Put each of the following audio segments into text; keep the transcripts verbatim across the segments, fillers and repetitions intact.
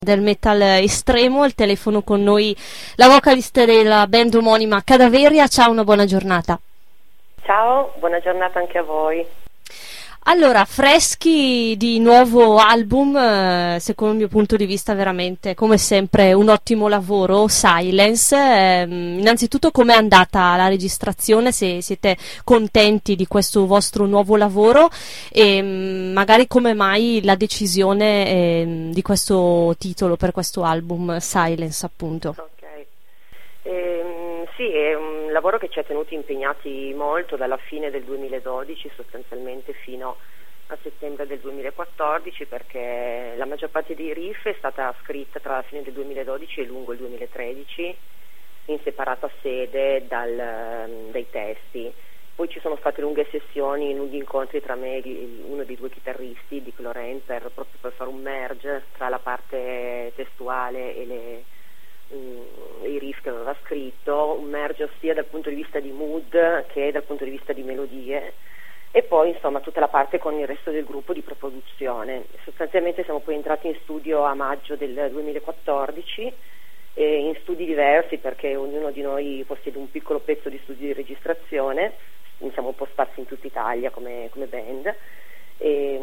del metal estremo, al telefono con noi la vocalista della band omonima Cadaveria. Ciao, una buona giornata. Ciao, buona giornata anche a voi. Allora, freschi di nuovo album, eh, secondo il mio punto di vista veramente, come sempre, un ottimo lavoro, Silence. Eh, innanzitutto, com'è andata la registrazione, se siete contenti di questo vostro nuovo lavoro e mh, magari come mai la decisione eh, di questo titolo per questo album, Silence appunto. Ok. Ehm, sì, è un lavoro che ci ha tenuti impegnati molto dalla fine del duemiladodici sostanzialmente fino a settembre del duemilaquattordici, perché la maggior parte dei riff è stata scritta tra la fine del duemiladodici e lungo il duemilatredici in separata sede dal, dai testi. Poi ci sono state lunghe sessioni, lunghi incontri tra me e uno dei due chitarristi, Dick Loren, per, proprio per fare un merge tra la parte testuale e le i riff che aveva scritto, un merge sia dal punto di vista di mood che dal punto di vista di melodie, e poi insomma tutta la parte con il resto del gruppo di preproduzione. Sostanzialmente siamo poi entrati in studio a maggio del duemilaquattordici, eh, in studi diversi perché ognuno di noi possiede un piccolo pezzo di studio di registrazione, siamo un po' sparsi in tutta Italia come, come band. E,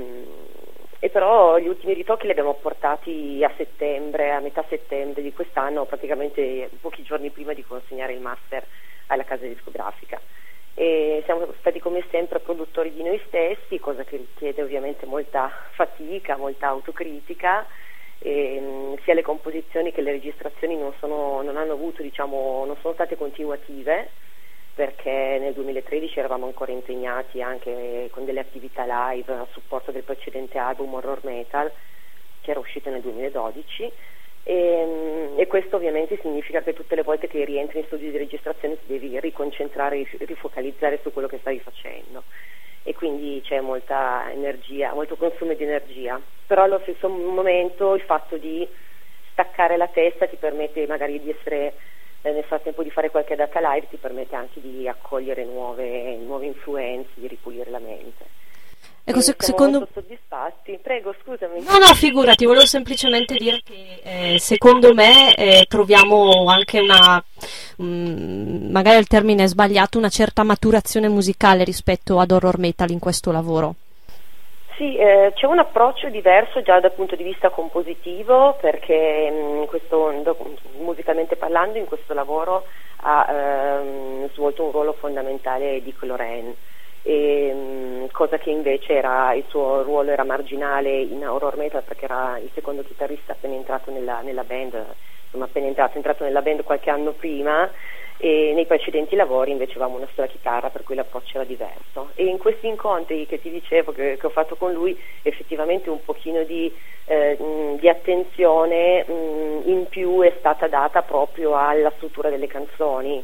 E però gli ultimi ritocchi li abbiamo portati a settembre, a metà settembre di quest'anno, praticamente pochi giorni prima di consegnare il master alla casa discografica. E siamo stati come sempre produttori di noi stessi, cosa che richiede ovviamente molta fatica, molta autocritica. E, sia le composizioni che le registrazioni non, sono, non hanno avuto, diciamo, non sono state continuative, perché nel duemilatredici eravamo ancora impegnati anche con delle attività live a supporto del precedente album Horror Metal, che era uscito nel duemiladodici, e, e questo ovviamente significa che tutte le volte che rientri in studio di registrazione ti devi riconcentrare, rifocalizzare su quello che stavi facendo, e quindi c'è molta energia, molto consumo di energia, però allo stesso momento il fatto di staccare la testa ti permette magari di essere, nel frattempo di fare qualche data live, ti permette anche di accogliere nuove, nuove influenze, di ripulire la mente. Ecco, se, siamo secondo... molto soddisfatti. Prego, scusami. No, no, figurati, volevo semplicemente dire che eh, secondo me eh, troviamo anche una, mh, magari il termine è sbagliato, una certa maturazione musicale rispetto ad Horror Metal in questo lavoro. Sì, eh, c'è un approccio diverso già dal punto di vista compositivo, perché mh, questo, musicalmente parlando, in questo lavoro ha ehm, svolto un ruolo fondamentale Dick Loren, e, mh, cosa che invece era, il suo ruolo era marginale in Horror Metal, perché era il secondo chitarrista appena entrato nella, nella band, insomma appena entrato, entrato nella band qualche anno prima, e nei precedenti lavori invece avevamo una sola chitarra, per cui l'approccio era diverso. E in questi incontri che ti dicevo che, che ho fatto con lui, effettivamente un pochino di, eh, mh, di attenzione mh, in più è stata data proprio alla struttura delle canzoni,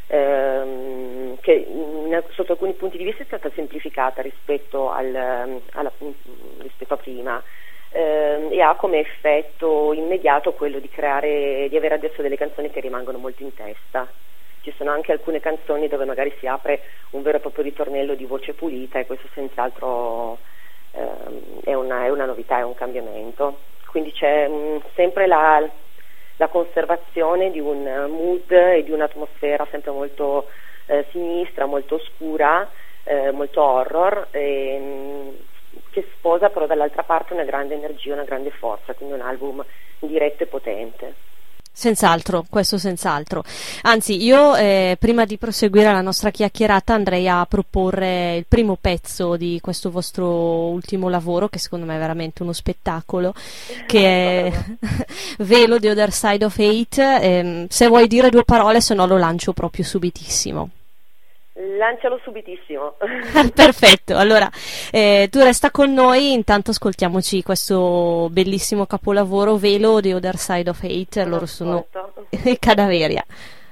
ehm, che mh, sotto alcuni punti di vista è stata semplificata rispetto, al, alla, rispetto a prima. Eh, e ha come effetto immediato quello di creare, di avere adesso delle canzoni che rimangono molto in testa. Ci sono anche alcune canzoni dove magari si apre un vero e proprio ritornello di voce pulita, e questo senz'altro ehm, è, una, è una novità, è un cambiamento. Quindi c'è mh, sempre la, la conservazione di un mood e di un'atmosfera sempre molto eh, sinistra, molto oscura, eh, molto horror, e, mh, che sposa però dall'altra parte una grande energia, una grande forza, quindi un album diretto e potente. Senz'altro, questo senz'altro. Anzi, io eh, prima di proseguire la nostra chiacchierata andrei a proporre il primo pezzo di questo vostro ultimo lavoro, che secondo me è veramente uno spettacolo, che è Velo, The Other Side of Hate. Eh, se vuoi dire due parole, se no lo lancio proprio subitissimo. Lancialo subitissimo. Perfetto, allora eh, tu resta con noi, intanto ascoltiamoci questo bellissimo capolavoro, Velo, The Other Side of Hate. Loro sono Cadaveria.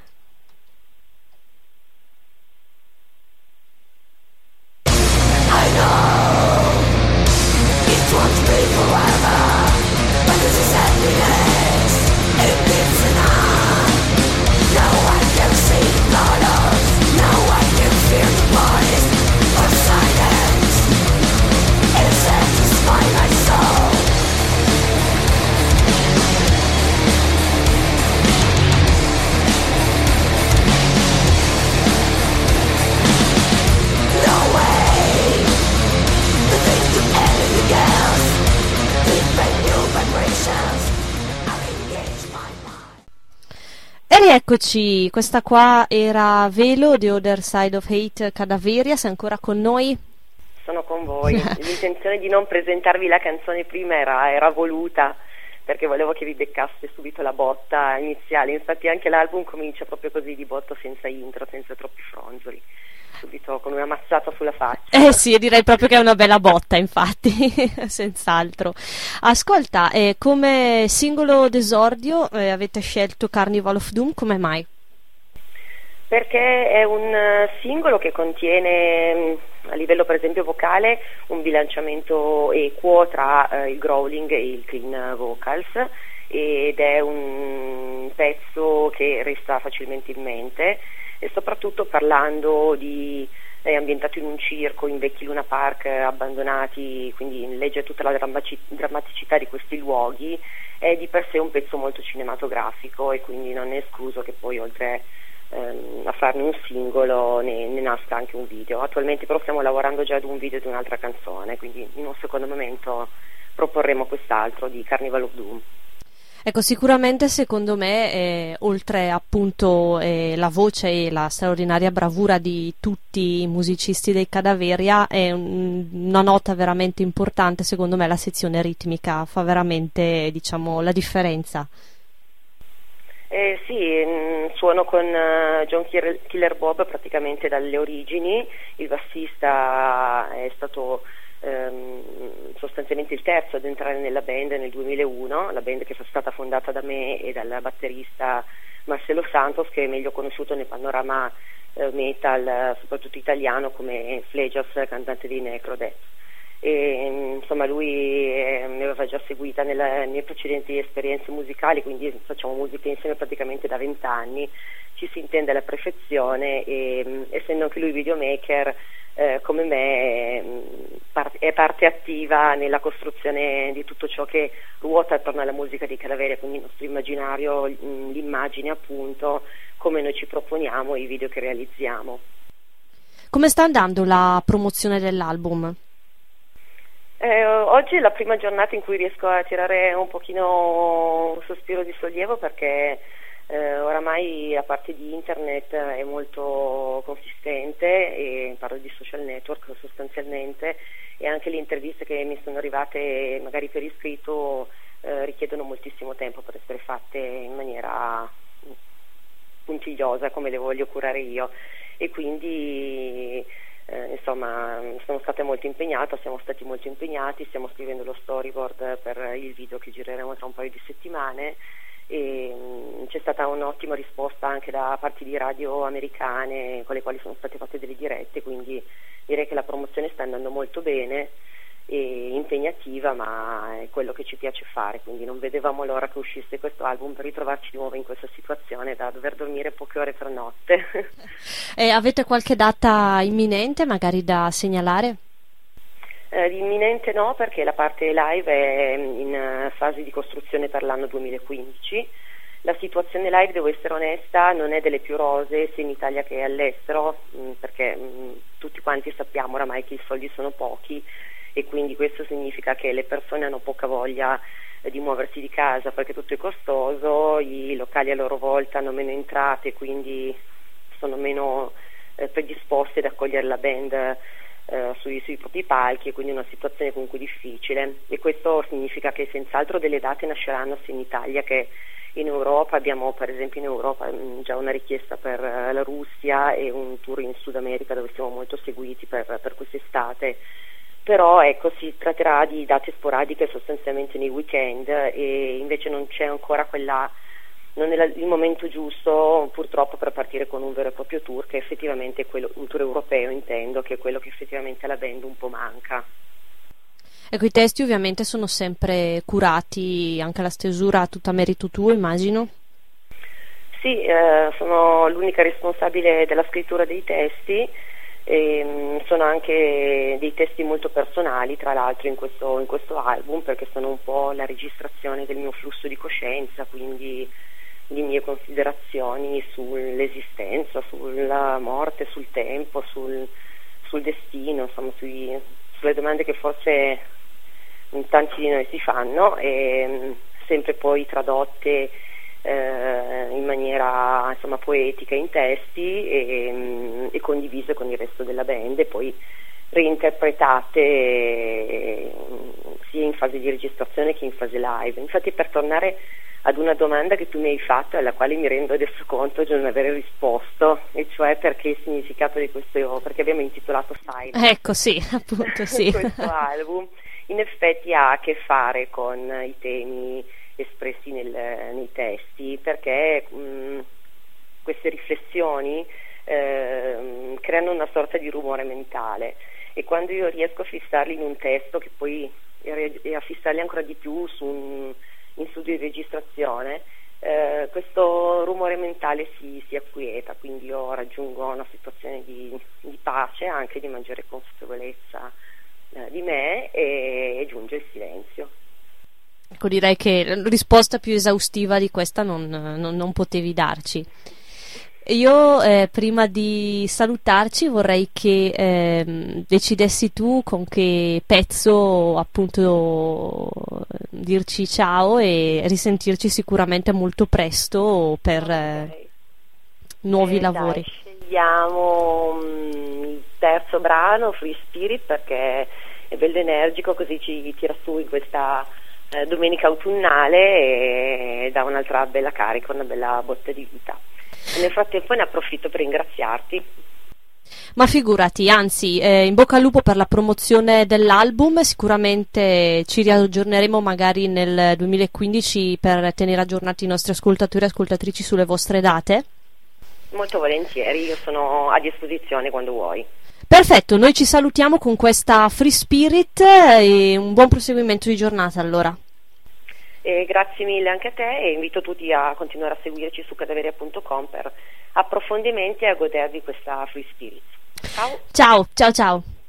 I know it won't be forever, but this is happiness, it lives on. No one can see colors, no one can feel the voice of silence. It satisfies my soul. E rieccoci, questa qua era Velo, The Other Side of Hate, Cadaveria, sei ancora con noi? Sono con voi. L'intenzione di non presentarvi la canzone prima era, era voluta, perché volevo che vi beccaste subito la botta iniziale. Infatti anche l'album comincia proprio così, di botto, senza intro, senza troppi fronzoli, subito con una mazzata sulla faccia. Eh sì, direi proprio che è una bella botta, infatti, senz'altro. Ascolta, eh, come singolo d'esordio eh, avete scelto Carnival of Doom, come mai? Perché è un singolo che contiene, a livello per esempio vocale, un bilanciamento equo tra eh, il growling e il clean vocals, ed è un pezzo che resta facilmente in mente, e soprattutto parlando di è ambientato in un circo, in vecchi Luna Park abbandonati, quindi legge tutta la drammaticità di questi luoghi. È di per sé un pezzo molto cinematografico, e quindi non è escluso che poi, oltre ehm, a farne un singolo, ne, ne nasca anche un video. Attualmente però stiamo lavorando già ad un video di un'altra canzone, quindi in un secondo momento proporremo quest'altro di Carnival of Doom. Ecco, sicuramente secondo me, eh, oltre appunto eh, la voce e la straordinaria bravura di tutti i musicisti dei Cadaveria, è un, una nota veramente importante, secondo me la sezione ritmica fa veramente, diciamo, la differenza. Eh, sì, mh, suono con uh, John Killer, Killer Bob praticamente dalle origini. Il bassista è stato ehm, sostanzialmente il terzo ad entrare nella band nel duemilauno, la band che è stata fondata da me e dal batterista Marcelo Santos, che è meglio conosciuto nel panorama eh, metal, soprattutto italiano, come Flejas, cantante di Necrodeath. E, insomma, lui eh, mi aveva già seguita nelle mie precedenti esperienze musicali, quindi facciamo musica insieme praticamente da vent'anni, ci si intende alla perfezione, e essendo anche lui videomaker, eh, come me par- è parte attiva nella costruzione di tutto ciò che ruota attorno alla musica di Cadaveria, quindi il nostro immaginario, l'immagine appunto, come noi ci proponiamo, i video che realizziamo. Come sta andando la promozione dell'album? Eh, oggi è la prima giornata in cui riesco a tirare un pochino un sospiro di sollievo, perché eh, oramai la parte di internet è molto consistente, e parlo di social network sostanzialmente, e anche le interviste che mi sono arrivate magari per iscritto eh, richiedono moltissimo tempo per essere fatte in maniera puntigliosa come le voglio curare io, e quindi Eh, insomma, sono state molto impegnata, siamo stati molto impegnati, stiamo scrivendo lo storyboard per il video che gireremo tra un paio di settimane, e mh, c'è stata un'ottima risposta anche da parti di radio americane con le quali sono state fatte delle dirette, quindi direi che la promozione sta andando molto bene e impegnativa, ma è quello che ci piace fare, quindi non vedevamo l'ora che uscisse questo album per ritrovarci di nuovo in questa situazione da dover dormire poche ore per notte. E avete qualche data imminente magari da segnalare? Eh, imminente no, perché la parte live è in fase di costruzione per l'anno duemilaquindici. La situazione live, devo essere onesta, non è delle più rosee sia in Italia che all'estero, mh, perché mh, tutti quanti sappiamo oramai che i soldi sono pochi, e quindi questo significa che le persone hanno poca voglia eh, di muoversi di casa, perché tutto è costoso, i locali a loro volta hanno meno entrate, quindi sono meno eh, predisposti ad accogliere la band eh, sui, sui propri palchi, e quindi è una situazione comunque difficile, e questo significa che senz'altro delle date nasceranno sia in Italia che in Europa. Abbiamo per esempio in Europa mh, già una richiesta per uh, la Russia, e un tour in Sud America dove siamo molto seguiti per, per quest'estate. Però ecco, si tratterà di date sporadiche sostanzialmente nei weekend, e invece non c'è ancora quella, non è la, il momento giusto purtroppo per partire con un vero e proprio tour, che effettivamente è quello, un tour europeo intendo, che è quello che effettivamente alla band un po' manca. Ecco, i testi ovviamente sono sempre curati, anche la stesura tutta merito tuo, immagino? Sì, eh, sono l'unica responsabile della scrittura dei testi. E sono anche dei testi molto personali, tra l'altro, in questo, in questo album, perché sono un po' la registrazione del mio flusso di coscienza, quindi le mie considerazioni sull'esistenza, sulla morte, sul tempo, sul, sul destino, insomma sui, sulle domande che forse tanti di noi si fanno, e sempre poi tradotte eh, in maniera insomma poetica in testi e, e condivise con il resto della band e poi reinterpretate eh, sia in fase di registrazione che in fase live. Infatti, per tornare ad una domanda che tu mi hai fatto, alla quale mi rendo adesso conto di non aver risposto, e cioè perché il significato di questo, perché abbiamo intitolato Silence. Ecco, sì, appunto, sì. Questo album in effetti ha a che fare con i temi espressi nel, nei testi, perché mh, queste riflessioni eh, creano una sorta di rumore mentale, e quando io riesco a fissarli in un testo, che poi e a fissarli ancora di più su un in studio di registrazione, eh, questo rumore mentale si, si acquieta, quindi io raggiungo una situazione di, di pace, anche di maggiore consapevolezza eh, di me, e, e giunge il silenzio. Ecco, direi che la risposta più esaustiva di questa non, non, non potevi darci. Io eh, prima di salutarci vorrei che eh, decidessi tu con che pezzo appunto dirci ciao e risentirci sicuramente molto presto per eh, okay. nuovi eh, lavori. Dai, scegliamo um, il terzo brano, Free Spirit, perché è bello energico, così ci tira su in questa eh, domenica autunnale e dà un'altra bella carica, una bella botta di vita. E nel frattempo ne approfitto per ringraziarti. Ma figurati, anzi, eh, in bocca al lupo per la promozione dell'album. Sicuramente ci riaggiorneremo magari nel duemilaquindici per tenere aggiornati i nostri ascoltatori e ascoltatrici sulle vostre date. Molto volentieri, io sono a disposizione quando vuoi. Perfetto, noi ci salutiamo con questa Free Spirit e un buon proseguimento di giornata allora. E grazie mille anche a te, e invito tutti a continuare a seguirci su cadaveria punto com per approfondimenti e a godervi questa Free Spirit. Ciao. Ciao, ciao, ciao.